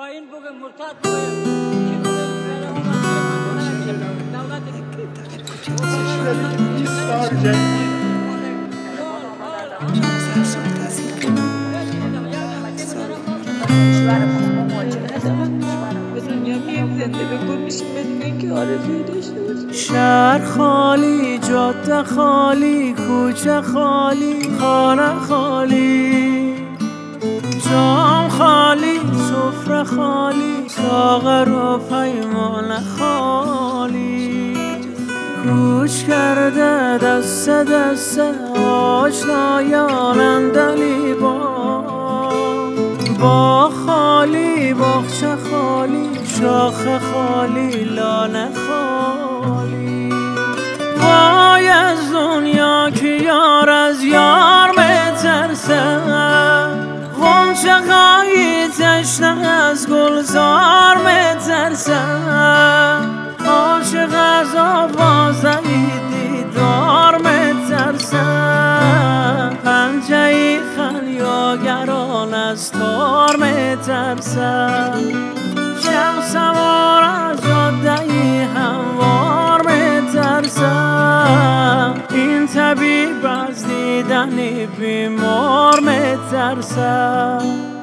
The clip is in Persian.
این بگه مرتد شهر خالی، جاده خالی، کوچه خالی، خانه خالی، جام خالی، سفره خالی، ساغر و پیمانه خالی. کوچ کرده دست دست آشنایان دلی با خالی، باغچه خالی، شاخه خالی، لانه خالی. وای از دنیا که یار از یار میترسه، غنچه خواهی تشنه از گلزار میترسه. عاشق از آوازه دیدار میترسه، پنجه خلیاگران از تار میترسه. شب سوار از جاده هموار میترسه، این طبیب از دیدن بیمار میترسه.